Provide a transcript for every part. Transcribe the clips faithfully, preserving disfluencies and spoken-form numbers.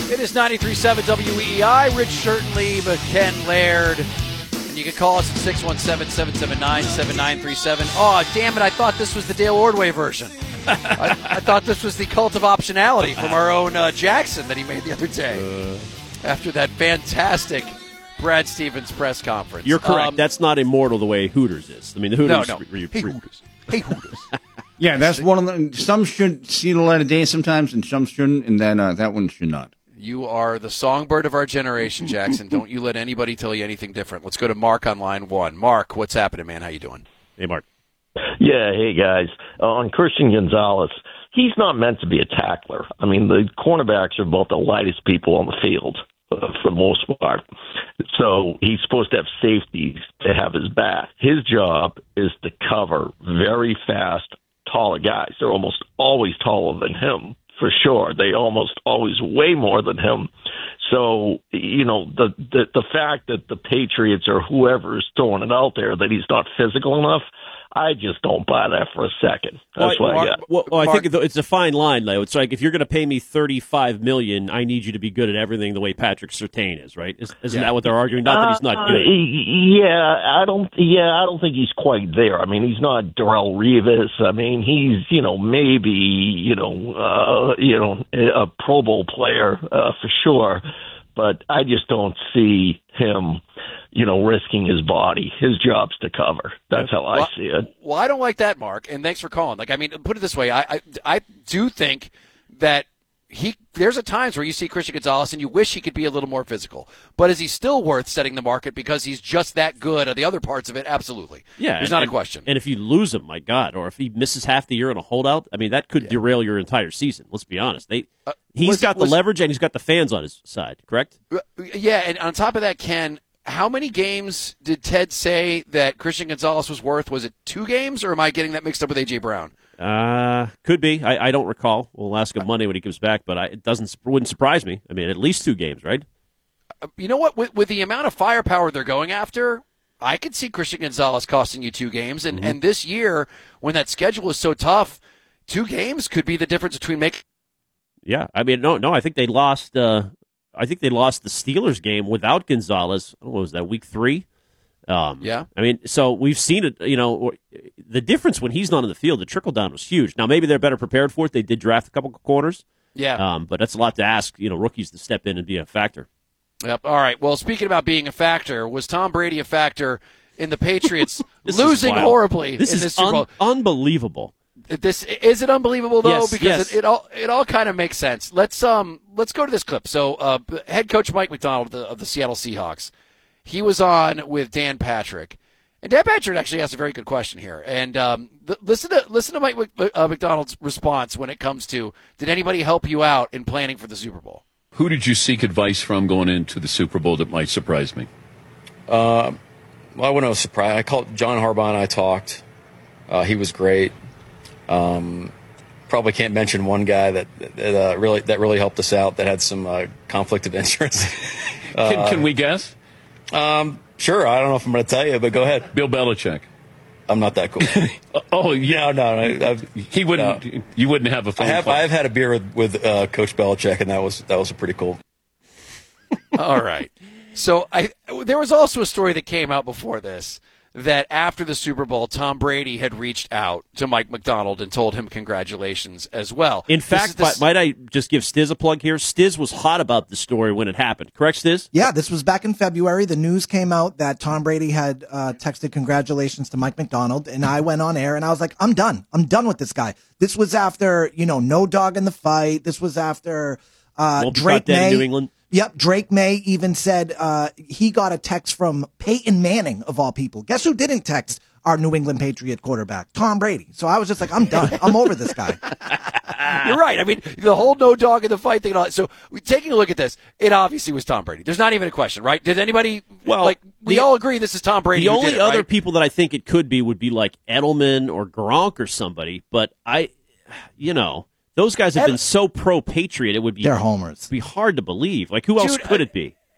It is ninety-three point seven W E E I. Rich Certainly, Ken Laird. And you can call us at six one seven, seven seven nine, seven nine three seven. Oh, damn it. I thought this was the Dale Ordway version. I, I thought this was the Cult of Optionality from our own uh, Jackson that he made the other day uh, after that fantastic Brad Stevens press conference. You're correct. Um, That's not immortal the way Hooters is. I mean, the Hooters. No, no. Re- re- hey, re- Hooters. Hey, Hooters. Yeah, that's one of the. Some should see the light of day sometimes, and some shouldn't, and then uh, that one should not. You are the songbird of our generation, Jackson. Don't you let anybody tell you anything different. Let's go to Mark on line one. Mark, what's happening, man? How you doing? Hey, Mark. Yeah, hey, guys. Uh, on Christian Gonzalez, he's not meant to be a tackler. I mean, the cornerbacks are both the lightest people on the field uh, for the most part. So he's supposed to have safeties to have his back. His job is to cover very fast, taller guys. They're almost always taller than him, for sure. They almost always weigh more than him. So, you know, the, the the fact that the Patriots or whoever is throwing it out there that he's not physical enough, I just don't buy that for a second. That's well, what Mark, I got. Well, well I Mark, think it's a fine line, Leo. It's like if you're going to pay me thirty-five million dollars, I need you to be good at everything the way Patrick Surtain is, right? Is, isn't yeah. that what they're arguing? Not that he's not uh, good. Yeah, I don't. Yeah, I don't think he's quite there. I mean, he's not Darrelle Revis. I mean, he's you know maybe you know uh, you know a Pro Bowl player uh, for sure, but I just don't see him, you know, risking his body. His job's to cover. That's how I well, see it. Well, I don't like that, Mark, and thanks for calling. Like, I mean, put it this way. I, I, I do think that he there's a times where you see Christian Gonzalez and you wish he could be a little more physical. But is he still worth setting the market because he's just that good at the other parts of it? Absolutely. Yeah. There's and, not and, a question. And if you lose him, my God, or if he misses half the year in a holdout, I mean, that could yeah. derail your entire season. Let's be honest. They, uh, he's was, got the was, leverage and he's got the fans on his side, correct? Yeah, and on top of that, Ken, how many games did Ted say that Christian Gonzalez was worth? Was it two games, or am I getting that mixed up with A J. Brown? Uh, could be. I, I don't recall. We'll ask him Monday when he comes back, but I, it doesn't wouldn't surprise me. I mean, at least two games, right? You know what? With, with the amount of firepower they're going after, I could see Christian Gonzalez costing you two games. And, mm-hmm. and this year, when that schedule is so tough, two games could be the difference between making. Yeah, I mean, no, no. I think they lost. Uh, I think they lost the Steelers game without Gonzalez. What was that? Week three. Um, yeah. I mean, so we've seen it, you know, the difference when he's not in the field, the trickle down was huge. Now, maybe they're better prepared for it. They did draft a couple of corners. Yeah. Um, but that's a lot to ask, you know, rookies to step in and be a factor. Yep. All right. Well, speaking about being a factor, was Tom Brady a factor in the Patriots losing horribly this in is this Super Bowl? Un- unbelievable. This is it unbelievable though yes, because yes. It, it all it all kind of makes sense. Let's um let's go to this clip. So, uh, head coach Mike Macdonald of the, of the Seattle Seahawks, he was on with Dan Patrick. And Dan Patrick actually asked a very good question here. And um, th- listen to listen to Mike uh, McDonald's response when it comes to, did anybody help you out in planning for the Super Bowl? Who did you seek advice from going into the Super Bowl that might surprise me? Uh, well, I wouldn't have surprised. I called John Harbaugh and I talked. Uh, he was great. Um, probably can't mention one guy that that, uh, really that really helped us out that had some uh, conflict of interest. uh, can, can we guess? Um. Sure, I don't know if I'm going to tell you, but go ahead. Bill Belichick. I'm not that cool. oh, yeah. No, no, no. I've, he wouldn't. No. You wouldn't have a phone I have. call. I've had a beer with, with uh, Coach Belichick, and that was that was pretty cool. All right. So I there was also a story that came out before this that after the Super Bowl, Tom Brady had reached out to Mike Macdonald and told him congratulations as well. In fact, this... might I just give Stiz a plug here? Stiz was hot about the story when it happened. Correct, Stiz? Yeah, this was back in February. The news came out that Tom Brady had uh, texted congratulations to Mike Macdonald, and I went on air, and I was like, I'm done. I'm done with this guy. This was after, you know, no dog in the fight. This was after uh, Drake May. In New England. Yep, Drake May even said uh, he got a text from Peyton Manning, of all people. Guess who didn't text our New England Patriot quarterback? Tom Brady. So I was just like, I'm done. I'm over this guy. You're right. I mean, the whole no dog in the fight thing and all that. So taking a look at this, it obviously was Tom Brady. There's not even a question, right? Did anybody, well, like, we the, all agree this is Tom Brady. The only it, other right? people that I think it could be would be like Edelman or Gronk or somebody, but I, you know. Those guys have been so pro-Patriot, it would be They're homers. It'd be hard to believe. Like, who else Dude, could it be?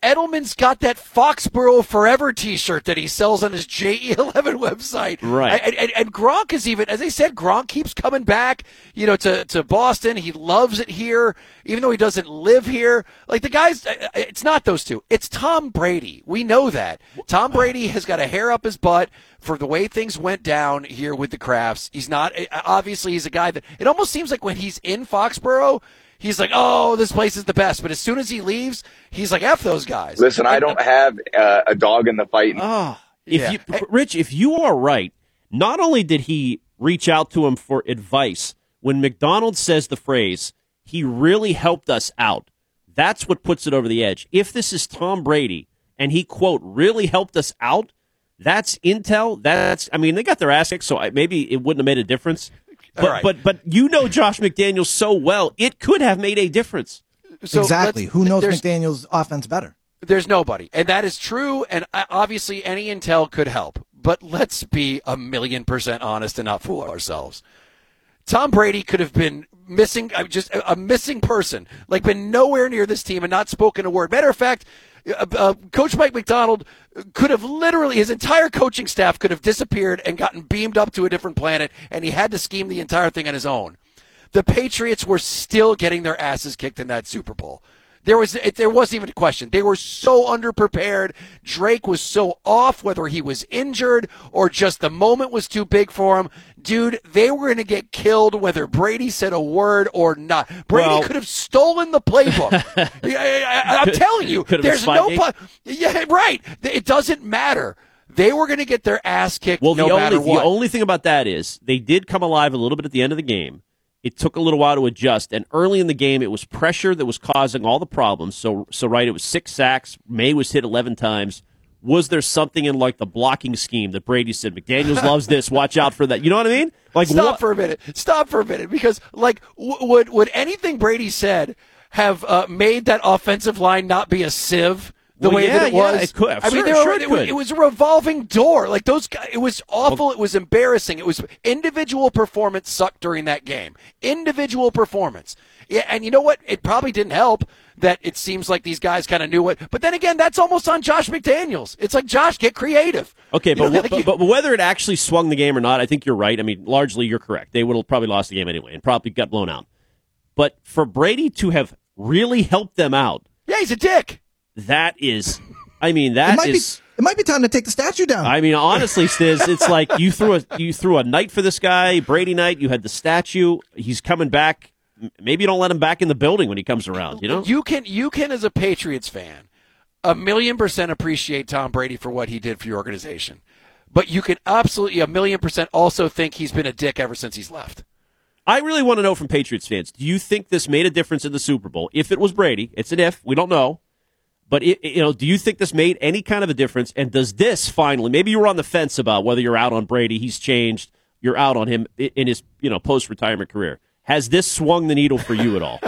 Edelman's got that Foxborough Forever T-shirt that he sells on his J E eleven website. Right. And, and, and Gronk is even, as I said, Gronk keeps coming back, you know, to, to Boston. He loves it here, even though he doesn't live here. Like the guys, it's not those two. It's Tom Brady. We know that. Tom Brady has got a hair up his butt for the way things went down here with the Crafts. He's not, obviously he's a guy that, it almost seems like when he's in Foxborough, he's like, oh, this place is the best. But as soon as he leaves, he's like, F those guys. Listen, I don't have uh, a dog in the fight. Oh, if Yeah. you, Rich, if you are right, not only did he reach out to him for advice, when McDonald says the phrase, he really helped us out, that's what puts it over the edge. If this is Tom Brady and he, quote, really helped us out, that's intel. That's, I mean, they got their ass kicked, so I, maybe it wouldn't have made a difference. But, right. but but you know Josh McDaniels so well, it could have made a difference. So exactly. let's- Who knows there's- McDaniel's offense better? There's nobody. And that is true, and uh, obviously any intel could help. But let's be a million percent honest and not fool ourselves. Tom Brady could have been missing, uh, just a, a missing person, like been nowhere near this team and not spoken a word. Matter of fact, uh, uh, Coach Mike McDonald could have literally, his entire coaching staff could have disappeared and gotten beamed up to a different planet, and he had to scheme the entire thing on his own. The Patriots were still getting their asses kicked in that Super Bowl. There was it, there wasn't even a question. They were so underprepared. Drake was so off, whether he was injured or just the moment was too big for him. Dude, they were going to get killed whether Brady said a word or not. Brady Well, could have stolen the playbook. I, I, I'm telling you, Could have there's been no Spygate. po- yeah, right. It doesn't matter. They were going to get their ass kicked Well, no the matter only what. the only thing about that is they did come alive a little bit at the end of the game. It took a little while to adjust, and early in the game, it was pressure that was causing all the problems. So, so right, it was six sacks. May was hit eleven times. Was there something in like the blocking scheme that Brady said, McDaniels loves this, watch out for that? You know what I mean? Like, Stop what- for a minute. Stop for a minute, because like, w- would would anything Brady said have uh, made that offensive line not be a sieve? The Well, way yeah, that it yeah, was, it could have. I mean, Sure, there were- sure it it, was, could. it was a revolving door. Like those guys, it was awful. It was embarrassing. It was individual performance sucked during that game. Individual performance. Yeah, and you know what? It probably didn't help that it seems like these guys kind of knew it. But then again, that's almost on Josh McDaniels. It's like, Josh, get creative. Okay, You but, know, like but, you- but whether it actually swung the game or not, I think you're right. I mean, largely you're correct. They would have probably lost the game anyway and probably got blown out. But for Brady to have really helped them out, yeah, he's a dick. that is, I mean, It that might is. be. It might be time to take the statue down. I mean, honestly, Stiz, it's like you threw a you threw a night for this guy, Brady night. You had the statue. He's coming back. M- Maybe you don't let him back in the building when he comes around. You know, You can, you can, as a Patriots fan, a million percent appreciate Tom Brady for what he did for your organization. But you can absolutely a million percent also think he's been a dick ever since he's left. I really want to know from Patriots fans: do you think this made a difference in the Super Bowl? If it was Brady, it's an if. We don't know. But it, you know, do you think this made any kind of a difference? And does this finally? Maybe you were on the fence about whether you're out on Brady. He's changed. You're out on him in his you know post retirement career. Has this swung the needle for you at all?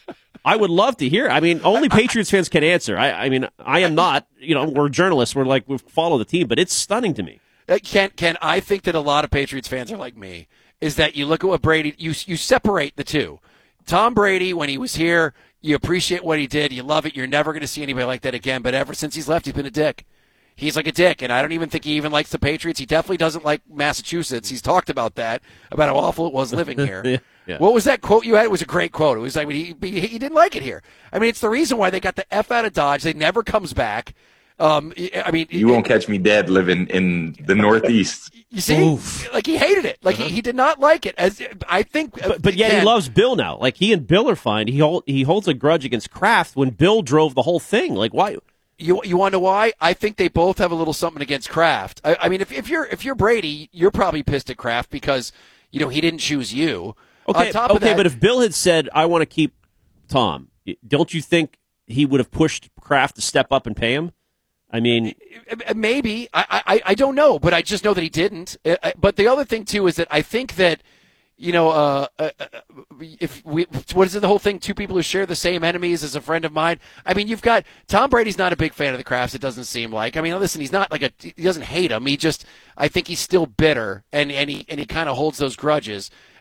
I would love to hear. I mean, only Patriots fans can answer. I, I mean, I am not. You know, we're journalists. We're like we follow the team, but it's stunning to me. Uh, Ken, Ken, I think that a lot of Patriots fans are like me. Is that you look at what Brady, you you separate the two. Tom Brady, when he was here, you appreciate what he did. You love it. You're never going to see anybody like that again. But ever since he's left, he's been a dick. He's like a dick, and I don't even think he even likes the Patriots. He definitely doesn't like Massachusetts. He's talked about that, about how awful it was living here. Yeah, yeah. What was that quote you had? It was a great quote. It was like he, he, he didn't like it here. I mean, it's the reason why they got the F out of Dodge. They never comes back. Um, I mean, You won't catch me dead living in the Northeast. You see, like he hated it. Like he, he did not like it. As I think, But, but yet again, he loves Bill now. Like he and Bill are fine. He hold, he holds a grudge against Kraft when Bill drove the whole thing. Like why? You you want to know why? I think they both have a little something against Kraft. I, I mean, if if you're if you're Brady, you're probably pissed at Kraft because you know he didn't choose you. Okay, On top of okay, that, but if Bill had said, "I want to keep Tom," don't you think he would have pushed Kraft to step up and pay him? I mean, maybe I, I I don't know, but I just know that he didn't. Uh, But the other thing too is that I think that you know uh, uh, if we what is it the whole thing? Two people who share the same enemies as a friend of mine. I mean, you've got Tom Brady's not a big fan of the Crafts. It doesn't seem like. I mean, listen, he's not like a he doesn't hate him. He just I think he's still bitter and and he and he kind of holds those grudges.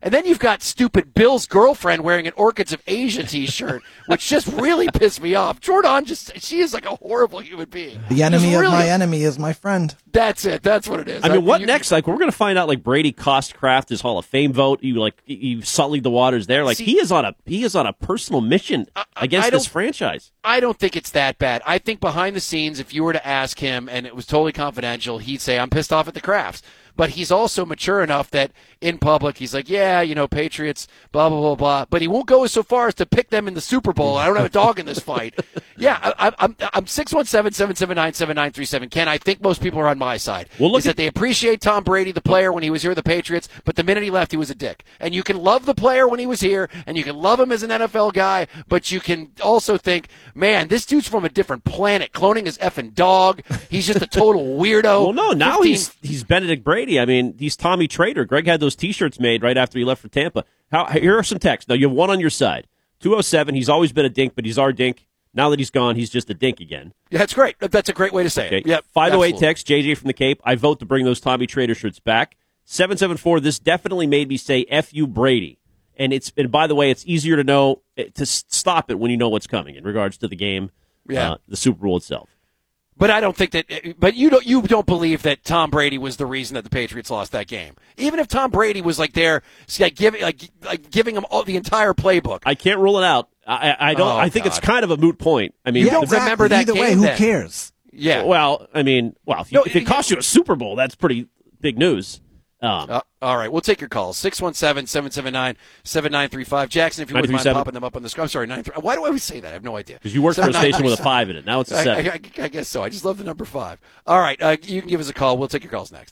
And then you've got stupid Bill's girlfriend wearing an Orchids of Asia T-shirt, which just really pissed me off. Jordan just, she is like a horrible human being. The enemy Just of really- my enemy is my friend. That's it. That's what it is. I mean, what you- next? Like, we're going to find out, like, Brady cost Kraft his Hall of Fame vote. You, like, you sullied the waters there. Like, See- he is on a he is on a personal mission I- against I this don't- franchise. I don't think it's that bad. I think behind the scenes, if you were to ask him and it was totally confidential, he'd say, I'm pissed off at the Crafts. But he's also mature enough that in public, he's like, yeah, you know, Patriots, blah, blah, blah, blah. But he won't go so far as to pick them in the Super Bowl. I don't have a dog in this fight. Yeah, I, I, I'm I'm six one seven, seven seven nine, seven nine three seven. Ken, I think most people are on my side. Well, look is at- that they appreciate Tom Brady, the player, when he was here with the Patriots, but the minute he left, he was a dick. And you can love the player when he was here, and you can love him as an N F L guy, but you can also think, man, this dude's from a different planet, cloning his effing dog. He's just a total weirdo. Well, no, now fifteen he's he's Benedict Brady. I mean, he's Tommy Trader. Greg had those T-shirts made right after he left for Tampa. How, here are some texts. Now, you have one on your side. two oh seven, he's always been a dink, but he's our dink. Now that he's gone, he's just a dink again. Yeah, that's great. That's a great way to say Okay. it. Yep, five oh eight absolutely. text, J J from the Cape. I vote to bring those Tommy Trader shirts back. seven seven four, this definitely made me say F you Brady. And it's and by the way, it's easier to know eh, to s- stop it when you know what's coming in regards to the game, Yeah. uh, the Super Bowl itself. But I don't think that. But you don't. You don't believe that Tom Brady was the reason that the Patriots lost that game. Even if Tom Brady was like there, like giving, like, like giving him all the entire playbook. I can't rule it out. I, I don't. Oh, I think God. it's kind of a moot point. I mean, You don't the- remember that Either way, game who then. cares? Yeah. Well, I mean, well, if, you, No, if it it- costs you a Super Bowl, that's pretty big news. Um, Uh, all right, we'll take your calls. six one seven, seven seven nine, seven nine three five. Jackson, if you wouldn't mind nine three seven. popping them up on the screen. I'm sorry, nine three. Why do I always say that? I have no idea. Because you work for a station with a five in it. Now it's a I, seven. I, I, I guess so. I just love the number five. All right, uh, you can give us a call. We'll take your calls next.